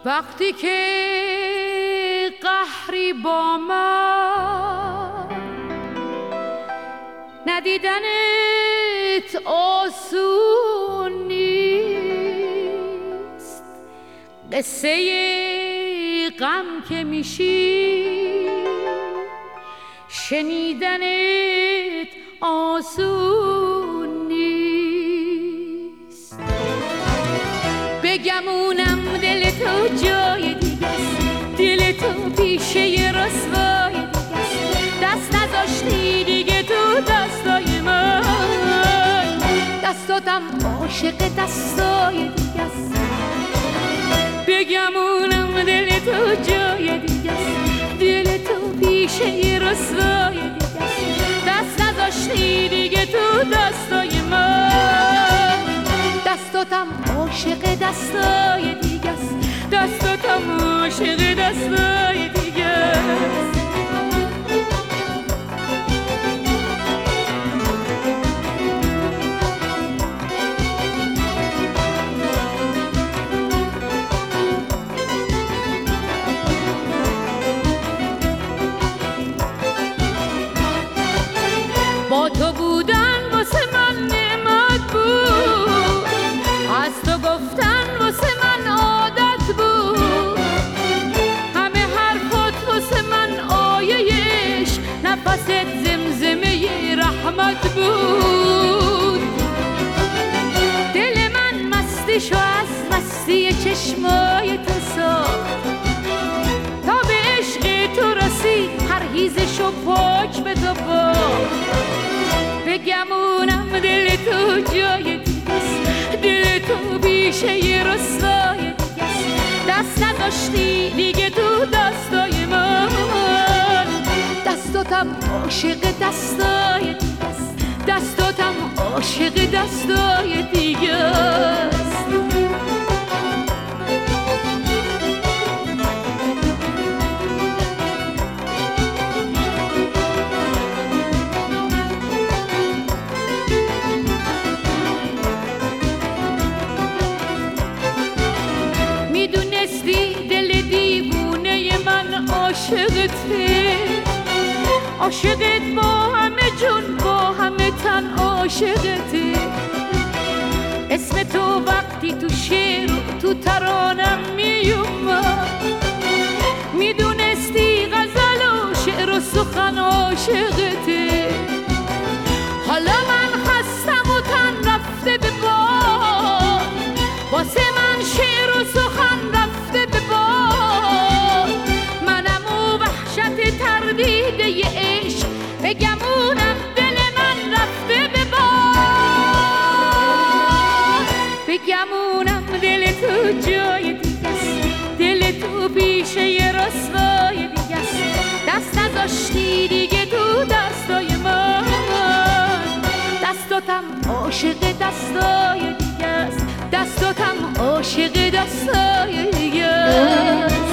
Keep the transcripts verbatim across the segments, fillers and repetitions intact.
وقتی که قهری با من ندیدنت آسون نیست، قصه غم که میشی شنیدنت آسون نیست. بگمونم دل تو جای دیگه است، دل تو پیشه رسوای دیگه است، دست نذاشتی دیگه تو دستای من، دستاتم عاشق دستای دیگه است. بگمونم دل تو جای دیگه است، دل تو پیشه رسوای دیگه است، دست نذاشتی دیگه تو دستای من، دستاتم عاشق دستای دیگه است، دستاتم عاشق دستای دیگه است. با تو بودن واسه من نعمت بود، از تو گفتن واسه من عادت بود، همه حرفات واسه من آیه‌اش نفست زمزمه رحمت بود. دل من مستیشو از مستی چشمای تو ساخت، تا به عشق تو رسید پرهیزشو پاک به تو باخت. بگمونم دل تو جای دیگه است، دل تو بیشه رسوای دیگه است، دست نذاشتی دیگه تو دستای من، دستاتم عاشق دستای دیگه است، دستاتم عاشق دستای دیگه است. عاشقته، عاشقت با همه جون با همه تن عاشقته، اسم تو وقتی تو شعر تو ترانم میومد، میدونستی غزل و شعر و سخن عاشقته. حالا من خستم و تن رفته به باد، واسه من شعر و سخن رفته به باد، منم و وحشت تردیده ی عشق، بگمونم دل من رفته به باد. بگمونم دل تو جای دیگه است، دل تو پیشه رسوای دیگه است، دست نذاشتی دیگه تو دستای من، دستاتم عاشق دستای دیگه است، دستاتم عاشق دستای دیگه است.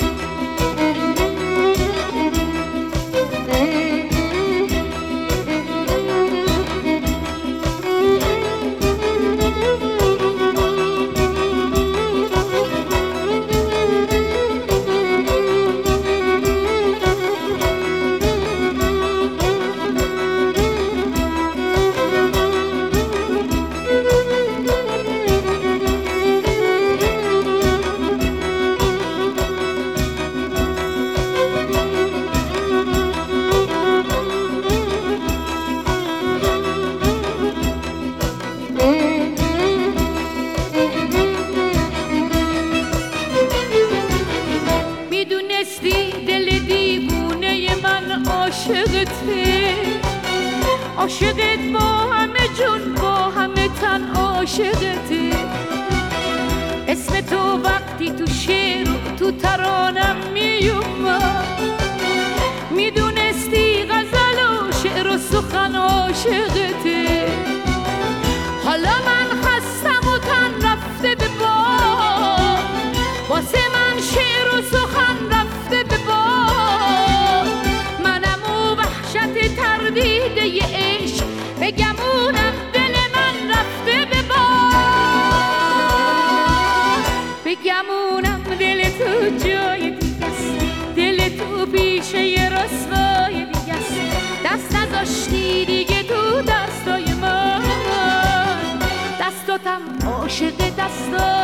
عاشقت با همه جون با همه تن عاشقته، اسم تو وقتی تو شعر تو ترانم میومد، میدونستی غزل و شعر و سخن عاشقته. حالا من خستم و تن رفته به باد، واسه من شعر و سخن رفته به باد، منم و وحشت تردیده ی عشق، بگمونم دل من رفته به باد. بگمونم دل تو جای دیگه است، دل تو پیش یه رسوای دیگه است. دست نذاشتی دیگه تو دستای من، دستاتم عاشق دستای